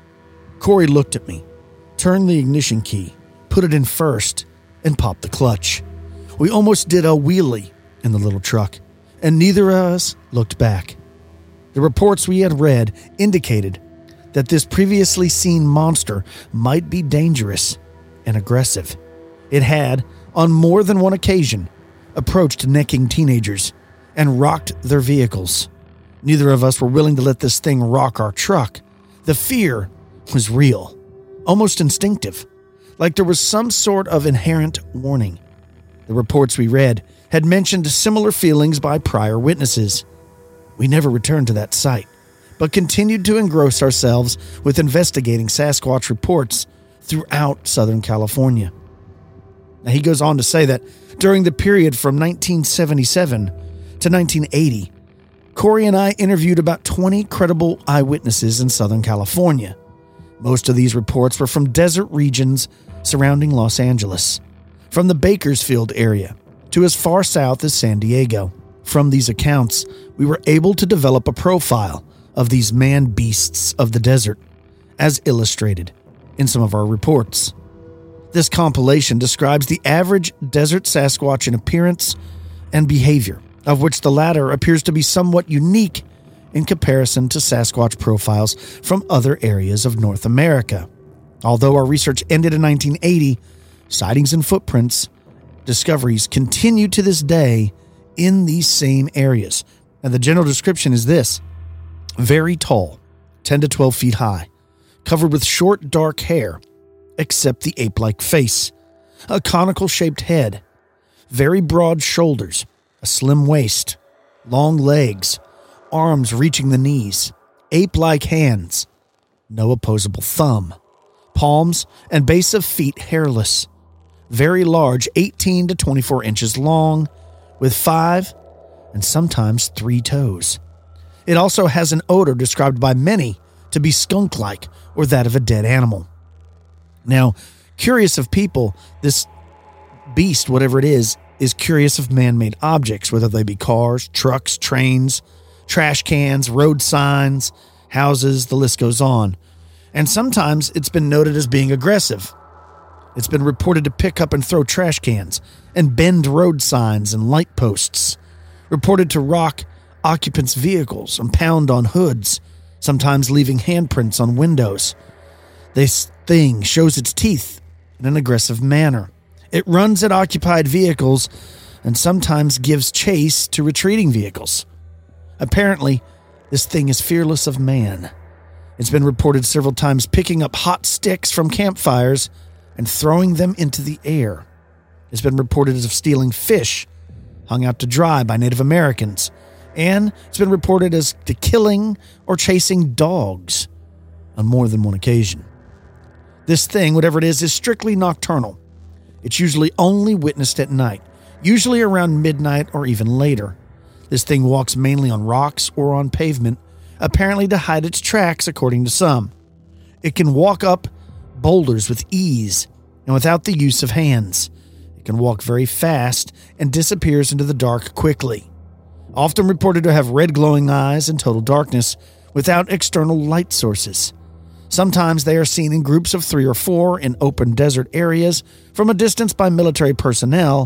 Corey looked at me, turned the ignition key, put it in first, and popped the clutch. We almost did a wheelie in the little truck, and neither of us looked back. The reports we had read indicated that this previously seen monster might be dangerous and aggressive. It had, on more than one occasion, approached necking teenagers and rocked their vehicles. Neither of us were willing to let this thing rock our truck. The fear was real, almost instinctive, like there was some sort of inherent warning. The reports we read had mentioned similar feelings by prior witnesses. We never returned to that site, but continued to engross ourselves with investigating Sasquatch reports throughout Southern California. Now, he goes on to say that during the period from nineteen seventy-seven to nineteen eighty, Corey and I interviewed about twenty credible eyewitnesses in Southern California. Most of these reports were from desert regions surrounding Los Angeles, from the Bakersfield area to as far south as San Diego. From these accounts, we were able to develop a profile of these man-beasts of the desert, as illustrated in some of our reports. This compilation describes the average desert Sasquatch in appearance and behavior, of which the latter appears to be somewhat unique in comparison to Sasquatch profiles from other areas of North America. Although our research ended in nineteen eighty, sightings and footprints discoveries continue to this day in these same areas. And the general description is this: very tall, ten to twelve feet high, covered with short dark hair, except the ape-like face, a conical-shaped head, very broad shoulders, a slim waist, long legs, arms reaching the knees, ape-like hands, no opposable thumb, palms and base of feet hairless, very large, eighteen to twenty-four inches long, with five and sometimes three toes. It also has an odor described by many to be skunk-like or that of a dead animal. Now, curious of people, this beast, whatever it is, is curious of man-made objects, whether they be cars, trucks, trains, trash cans, road signs, houses, the list goes on. And sometimes it's been noted as being aggressive. It's been reported to pick up and throw trash cans and bend road signs and light posts. Reported to rock occupants' vehicles and pound on hoods, sometimes leaving handprints on windows. This thing shows its teeth in an aggressive manner. It runs at occupied vehicles and sometimes gives chase to retreating vehicles. Apparently, this thing is fearless of man. It's been reported several times picking up hot sticks from campfires and throwing them into the air. It's been reported as stealing fish hung out to dry by Native Americans, and it's been reported as to killing or chasing dogs on more than one occasion. This thing, whatever it is, is strictly nocturnal. It's usually only witnessed at night, usually around midnight or even later. This thing walks mainly on rocks or on pavement, apparently to hide its tracks, according to some. It can walk up boulders with ease and without the use of hands. It can walk very fast and disappears into the dark quickly. Often reported to have red glowing eyes and total darkness without external light sources. Sometimes they are seen in groups of three or four in open desert areas from a distance by military personnel,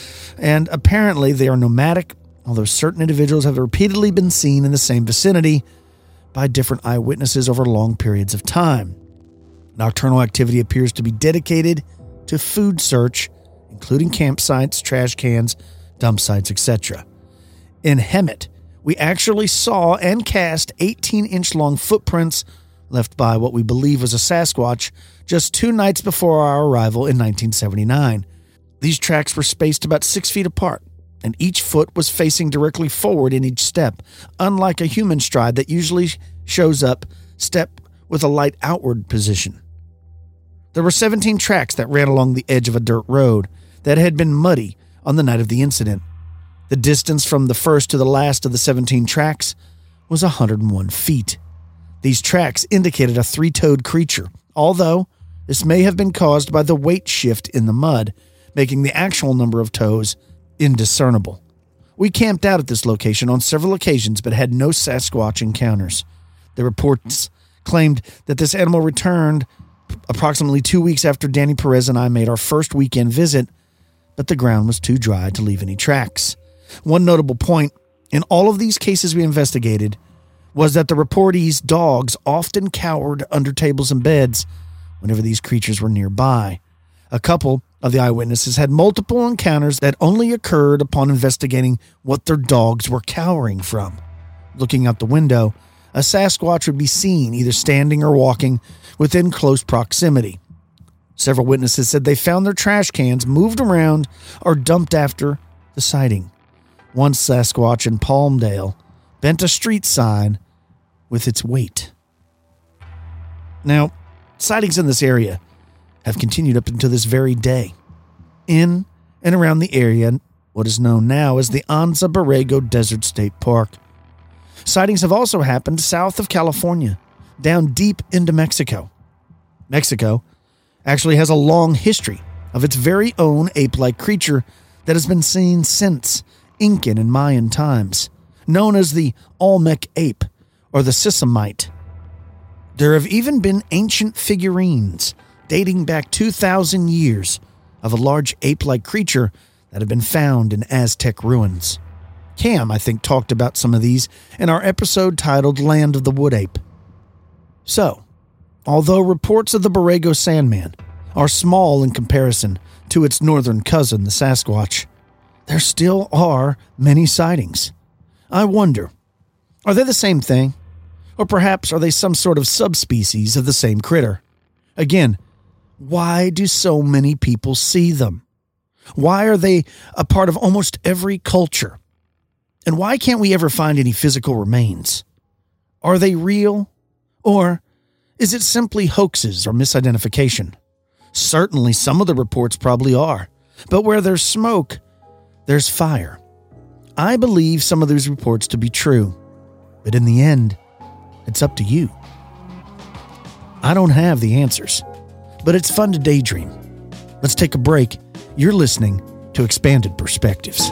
and apparently they are nomadic, although certain individuals have repeatedly been seen in the same vicinity by different eyewitnesses over long periods of time. Nocturnal activity appears to be dedicated to food search, including campsites, trash cans, dump sites, et cetera. In Hemet, we actually saw and cast eighteen-inch long footprints left by what we believe was a Sasquatch just two nights before our arrival in nineteen seventy-nine. These tracks were spaced about six feet apart, and each foot was facing directly forward in each step, unlike a human stride that usually shows up step with a light outward position. There were seventeen tracks that ran along the edge of a dirt road that had been muddy on the night of the incident. The distance from the first to the last of the seventeen tracks was one hundred one feet. These tracks indicated a three-toed creature, although this may have been caused by the weight shift in the mud, making the actual number of toes indiscernible. We camped out at this location on several occasions but had no Sasquatch encounters. The reports claimed that this animal returned approximately two weeks after Danny Perez and I made our first weekend visit, but the ground was too dry to leave any tracks. One notable point in all of these cases we investigated was that the reportees' dogs often cowered under tables and beds whenever these creatures were nearby. A couple of the eyewitnesses had multiple encounters that only occurred upon investigating what their dogs were cowering from. Looking out the window, a Sasquatch would be seen either standing or walking within close proximity. Several witnesses said they found their trash cans moved around or dumped after the sighting. One Sasquatch in Palmdale bent a street sign with its weight. Now, sightings in this area have continued up until this very day. In and around the area, what is known now as the Anza Borrego Desert State Park. Sightings have also happened south of California, down deep into Mexico. Mexico actually has a long history of its very own ape-like creature that has been seen since Incan and Mayan times, known as the Olmec ape or the Sisamite. There have even been ancient figurines dating back two thousand years of a large ape-like creature that have been found in Aztec ruins. Cam, I think, talked about some of these in our episode titled Land of the Wood Ape. So, although reports of the Borrego Sandman are small in comparison to its northern cousin, the Sasquatch, there still are many sightings. I wonder, are they the same thing? Or perhaps are they some sort of subspecies of the same critter? Again, why do so many people see them? Why are they a part of almost every culture? And why can't we ever find any physical remains? Are they real? Or is it simply hoaxes or misidentification? Certainly some of the reports probably are. But where there's smoke, there's fire. I believe some of these reports to be true. But in the end, it's up to you. I don't have the answers, but it's fun to daydream. Let's take a break. You're listening to Expanded Perspectives.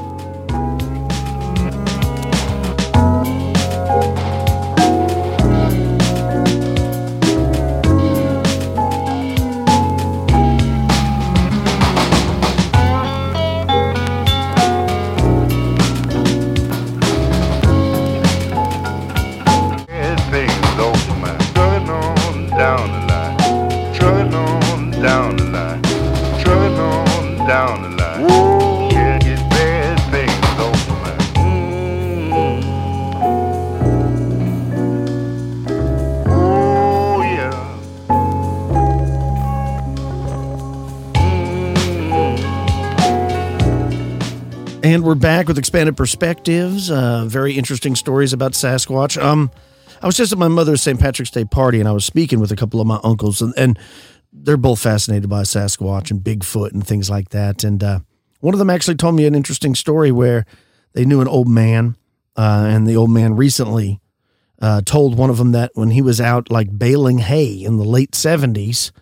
And we're back with Expanded Perspectives. Uh, very interesting stories about Sasquatch. Um, I was just at my mother's Saint Patrick's Day party, and I was speaking with a couple of my uncles, and, and they're both fascinated by Sasquatch and Bigfoot and things like that. And uh, one of them actually told me an interesting story where they knew an old man, uh, and the old man recently uh, told one of them that when he was out like baling hay in the late seventies,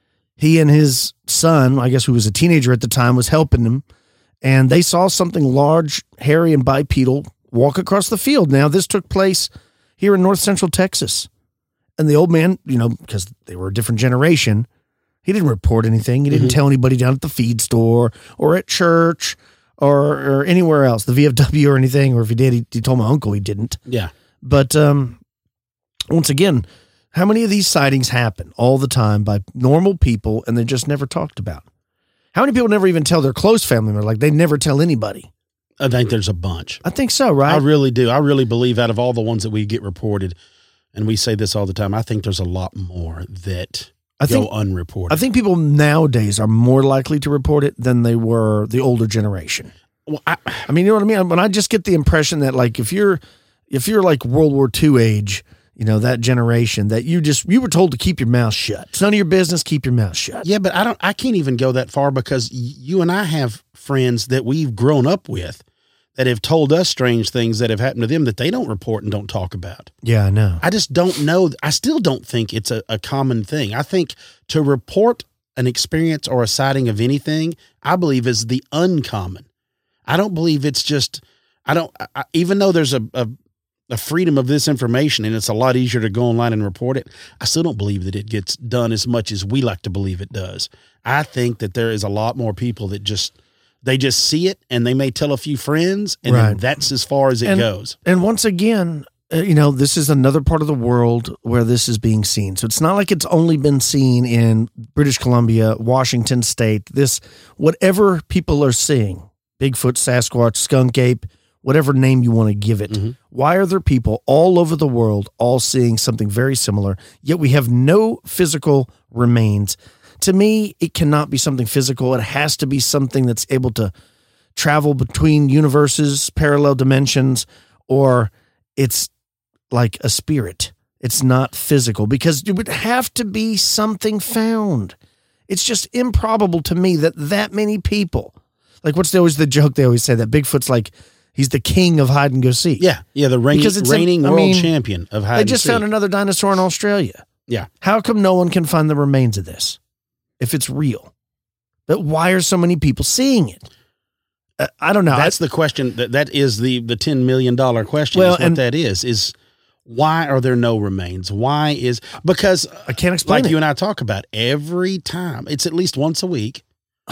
he and his son, I guess who was a teenager at the time, was helping him. And they saw something large, hairy, and bipedal walk across the field. Now, this took place here in north central Texas. And the old man, you know, because they were a different generation, he didn't report anything. He didn't mm-hmm. tell anybody down at the feed store or at church or, or anywhere else, the V F W or anything. Or if he did, he, he told my uncle he didn't. Yeah. But um, once again, how many of these sightings happen all the time by normal people and they're just never talked about? How many people never even tell their close family members? Like, they never tell anybody. I think there's a bunch. I think so, right? I really do. I really believe out of all the ones that we get reported, and we say this all the time, I think there's a lot more that I go think, unreported. I think people nowadays are more likely to report it than they were the older generation. Well, I, I mean, you know what I mean? When I just get the impression that, like, if you're, if you're like World War Two age, you know, that generation, that you just, you were told to keep your mouth shut. It's none of your business, keep your mouth shut. Yeah, but I don't, I can't even go that far because you and I have friends that we've grown up with that have told us strange things that have happened to them that they don't report and don't talk about. Yeah, I know. I just don't know. I still don't think it's a, a common thing. I think to report an experience or a sighting of anything, I believe is the uncommon. I don't believe it's just, I don't, I, even though there's a, a, a freedom of this information and it's a lot easier to go online and report it, I still don't believe that it gets done as much as we like to believe it does. I think that there is a lot more people that just, they just see it and they may tell a few friends and right. then that's as far as it and, goes. And once again, uh, you know, this is another part of the world where this is being seen. So it's not like it's only been seen in British Columbia, Washington State, this, whatever people are seeing, Bigfoot, Sasquatch, skunk ape, whatever name you want to give it. Mm-hmm. Why are there people all over the world all seeing something very similar, yet we have no physical remains? To me, it cannot be something physical. It has to be something that's able to travel between universes, parallel dimensions, or it's like a spirit. It's not physical because it would have to be something found. It's just improbable to me that that many people, like what's the, always the joke they always say, that Bigfoot's like, he's the king of hide and go seek. Yeah, yeah, the reigning, reigning a, world I mean, champion of hide and seek. They just found another dinosaur in Australia. Yeah. How come no one can find the remains of this if it's real? But why are so many people seeing it? Uh, I don't know. That's I, the question. That that is the the ten million dollars question. Well, is what and, that is, is why are there no remains? Why is, because I can't explain like it. you and I talk about every time, it's at least once a week.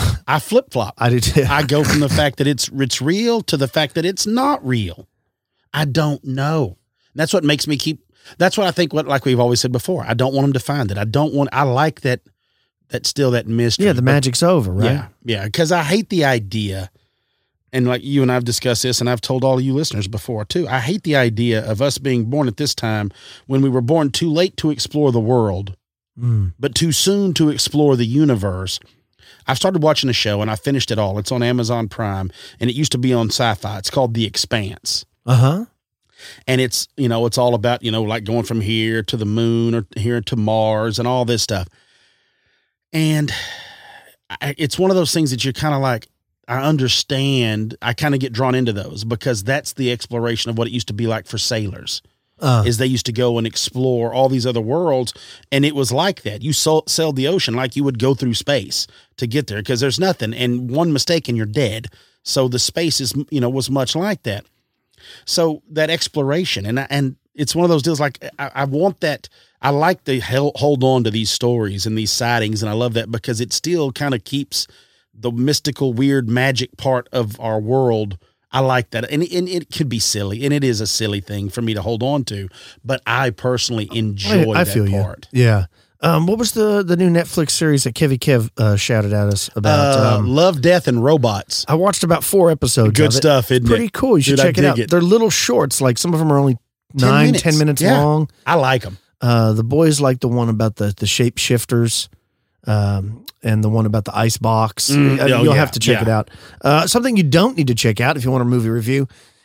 I flip flop. I do too. I go from the fact that it's it's real to the fact that it's not real. I don't know. That's what makes me keep. That's what I think. What like we've always said before. I don't want them to find it. I don't want. I like that. That's still that mystery. Yeah, the but, magic's over, right? Yeah, yeah. Because I hate the idea, and like you and I've discussed this, and I've told all of you listeners before too. I hate the idea of us being born at this time when we were born too late to explore the world, mm. but too soon to explore the universe. I've started watching a show and I finished it all. It's on Amazon Prime and it used to be on Sci-Fi. It's called The Expanse. Uh-huh. And it's, you know, it's all about, you know, like going from here to the moon or here to Mars and all this stuff. And I, it's one of those things that you're kind of like, I understand. I kind of get drawn into those because that's the exploration of what it used to be like for sailors. Uh, is they used to go and explore all these other worlds, and it was like that. You sail, sailed the ocean like you would go through space to get there because there's nothing, and one mistake and you're dead. So the space is, you know, was much like that. So that exploration, and and it's one of those deals. Like I, I want that. I like to hold on to these stories and these sightings, and I love that because it still kind of keeps the mystical, weird, magic part of our world. I like that. And, and it could be silly, and it is a silly thing for me to hold on to, but I personally enjoy I, I that feel part. You. Yeah. Um, what was the, the new Netflix series that Kevy Kev uh, shouted at us about? Uh, um, Love, Death, and Robots. I watched about four episodes Good of it. stuff, isn't Pretty it? cool. You should Dude, check it out. It. They're little shorts. Like some of them are only ten nine, minutes. ten minutes yeah. long. I like them. Uh, the boys like the one about the, the shapeshifters. Um, and the one about the ice box. Mm, uh, oh, you'll yeah, have to check yeah. it out. Uh, something you don't need to check out if you want a movie review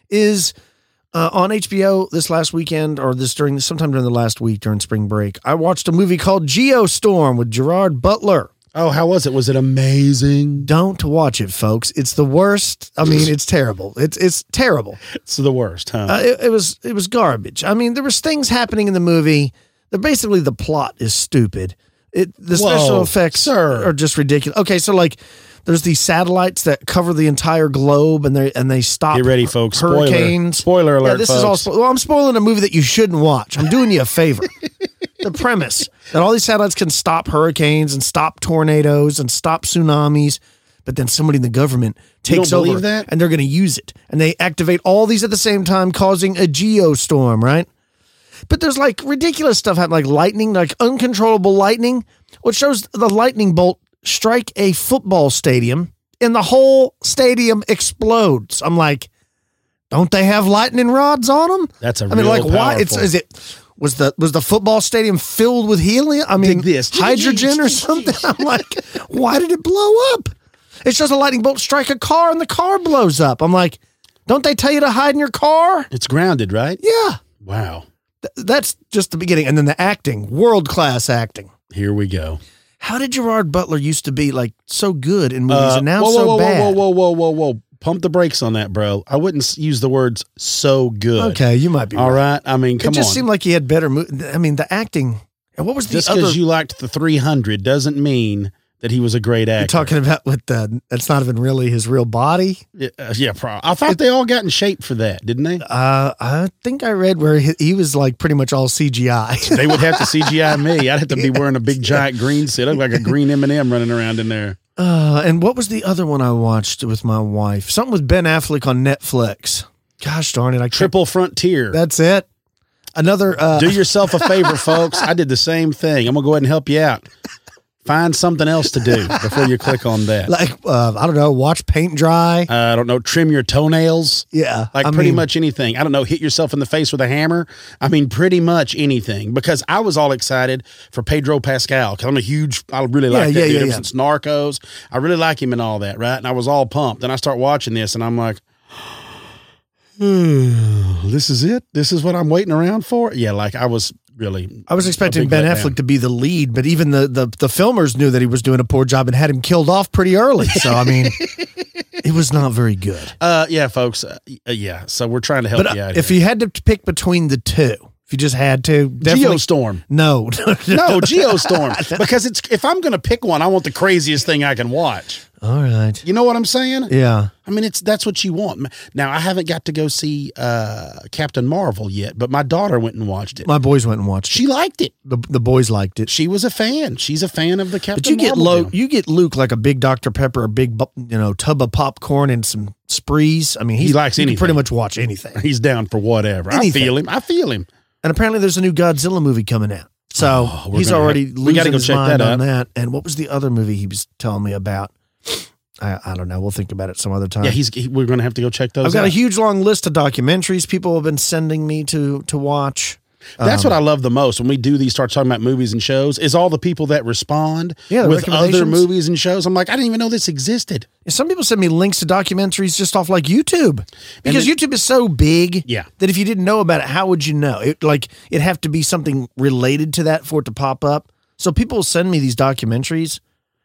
is uh, on H B O this last weekend or this during sometime during the last week during spring break. I watched a movie called Geostorm with Gerard Butler. Oh, how was it? Was it amazing? Don't watch it, folks. It's the worst. I mean, it's terrible. It's it's terrible. It's the worst, huh? Uh, it, it was it was garbage. I mean, there was things happening in the movie that basically the plot is stupid. It the Whoa, special effects sir. are just ridiculous. Okay, so like there's these satellites that cover the entire globe and they and they stop Get ready, folks. Spoiler. hurricanes. Spoiler alert, Yeah, this folks. is all spo- well, I'm spoiling a movie that you shouldn't watch. I'm doing you a favor. The premise that all these satellites can stop hurricanes and stop tornadoes and stop tsunamis, but then somebody in the government takes don't over believe that? and they're going to use it. And they activate all these at the same time, causing a geostorm, right? But there's like ridiculous stuff happening, like lightning, like uncontrollable lightning, which shows the lightning bolt strike a football stadium and the whole stadium explodes. I'm like, don't they have lightning rods on them? That's a I mean, real like, why? It's powerful. is it was the was the football stadium filled with helium? I mean, Dig this. hydrogen or something. I'm like, why did it blow up? It's just a lightning bolt strike a car and the car blows up. I'm like, don't they tell you to hide in your car? It's grounded, right? Yeah. Wow. Th- that's just the beginning. And then the acting, world-class acting. Here we go. How did Gerard Butler used to be like so good in movies Uh, and now whoa, so whoa, whoa, bad? Whoa, whoa, whoa, whoa, whoa. Pump the brakes on that, bro. I wouldn't s- use the words so good. Okay, you might be All right. right. I mean, come It just on. seemed like he had better mo- I mean, the acting. And what was the Just other? because you liked the three hundred doesn't mean that he was a great actor. You're talking about with the, that's not even really his real body. Yeah, uh, yeah pro- I thought they all got in shape for that, didn't they? Uh, I think I read where he, he was like pretty much all C G I. They would have to C G I me. I'd have to be wearing a big giant green suit. I look like a green M and M running around in there. Uh, and what was the other one I watched with my wife? Something with Ben Affleck on Netflix. Gosh darn it. I can't, Triple Frontier. That's it. Another. Uh, Do yourself a favor, folks. I did the same thing. I'm going to go ahead and help you out. Find something else to do before you click on that. like, uh, I don't know, watch paint dry. Uh, I don't know, trim your toenails. Yeah. Like I pretty mean, much anything. I don't know, hit yourself in the face with a hammer. I mean, pretty much anything. Because I was all excited for Pedro Pascal. Because I'm a huge, I really like Yeah, that yeah, dude yeah, ever yeah. since Narcos. I really like him and all that, right? And I was all pumped. Then I start watching this and I'm like, hmm, this is it? This is what I'm waiting around for? Yeah, like I was really. I was expecting big Ben letdown. Affleck to be the lead, but even the, the, the filmers knew that he was doing a poor job and had him killed off pretty early. So, I mean, it was not very good. Uh, yeah, folks. Uh, yeah, so we're trying to help But you uh, out if here. you had to pick between the two, if you just had to, definitely. Geostorm. No. No, Geostorm. Because it's if I'm going to pick one, I want the craziest thing I can watch. All right. You know what I'm saying? Yeah. I mean, it's that's what you want. Now, I haven't got to go see uh, Captain Marvel yet, but my daughter went and watched it. My boys went and watched She it. liked it. The, the boys liked it. She was a fan. She's a fan of the Captain But you get Marvel low, film. you get Luke like a big Doctor Pepper, a big bu- you know tub of popcorn, and some sprees. I mean, he's, He likes he can anything. pretty much watch anything. He's down for whatever. Anything. I feel him. I feel him. And apparently, there's a new Godzilla movie coming out. So Oh, we're he's gonna already have- we losing gotta go his check mind that on out. that. And what was the other movie he was telling me about? I, I don't know. We'll think about it some other time. Yeah, he's. He, we're going to have to go check those I've got out. a huge long list of documentaries people have been sending me to to watch. That's Um, what I love the most when we do these, start talking about movies and shows, is all the people that respond Yeah, the with other recommendations. movies and shows. I'm like, I didn't even know this existed. Some people send me links to documentaries just off like YouTube because then- YouTube is so big Yeah. that if you didn't know about it, how would you know? It like it'd have to be something related to that for it to pop up. So people send me these documentaries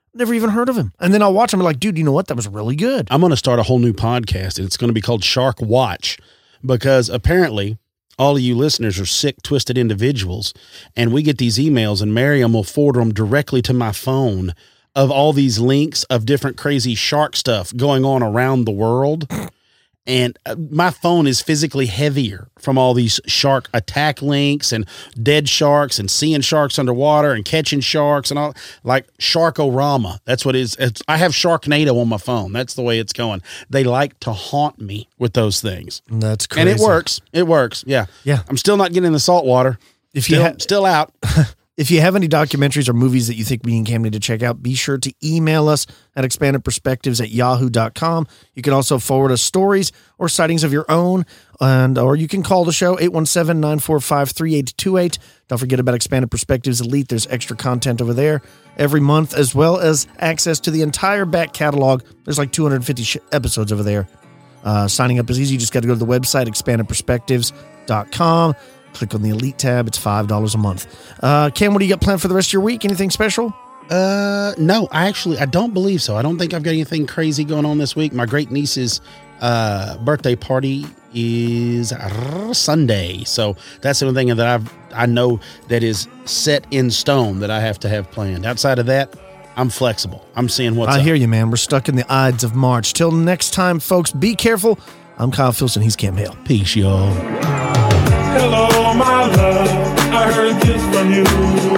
Never even heard of him. And then I'll watch him and be like, dude, you know what? That was really good. I'm going to start a whole new podcast, and it's going to be called Shark Watch, because apparently all of you listeners are sick, twisted individuals, and we get these emails, and Miriam will forward them directly to my phone of all these links of different crazy shark stuff going on around the world. And my phone is physically heavier from all these shark attack links and dead sharks and seeing sharks underwater and catching sharks and all, like Sharkorama. That's what it is. It's, I have Sharknado on my phone. That's the way it's going. They like to haunt me with those things. That's crazy. And it works. It works. Yeah. Yeah. I'm still not getting in the salt water. If still, you ha- still out. If you have any documentaries or movies that you think me and Cam need to check out, be sure to email us at expanded perspectives at yahoo dot com. You can also forward us stories or sightings of your own, and or you can call the show eight one seven, nine four five, three eight two eight. Don't forget about Expanded Perspectives Elite. There's extra content over there every month, as well as access to the entire back catalog. There's like two hundred fifty sh- episodes over there. Uh, signing up is easy. You just got to go to the website, expanded perspectives dot com. Click on the Elite tab. It's five dollars a month. Uh, Cam, what do you got planned for the rest of your week? Anything special? Uh, no, I actually, I don't believe so. I don't think I've got anything crazy going on this week. My great niece's uh, birthday party is Sunday. So that's the only thing that I've, I know that is set in stone that I have to have planned. Outside of that, I'm flexible. I'm seeing what's I up. hear you, man. We're stuck in the Ides of March. Till next time, folks, be careful. I'm Kyle Filson. He's Cam Hale. Peace, y'all. Hello, my love, I heard this from you.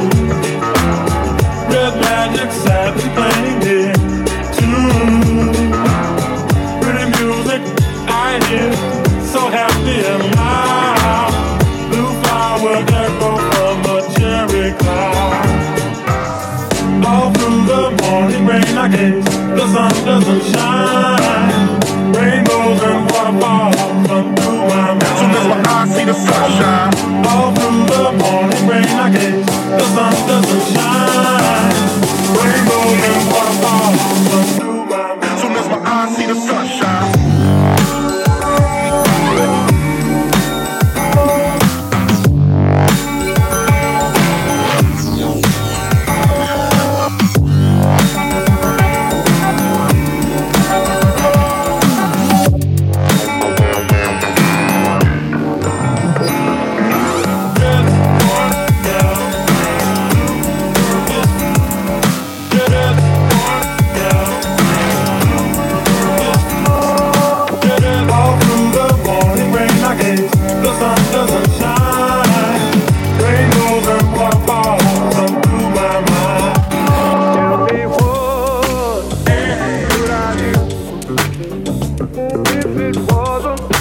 Red Magic sadly playing it too. Pretty music I hear, so happy and loud. Blue flower echo from a cherry cloud. All through the morning rain I gaze, the sun doesn't shine. Rainbows and waterfalls run through my mind. Soon as my eyes see the sunshine, all through the morning rain I gaze, the sun doesn't shine. Rainbows and waterfalls run through my mind. Soon as my eyes see the sunshine. If it wasn't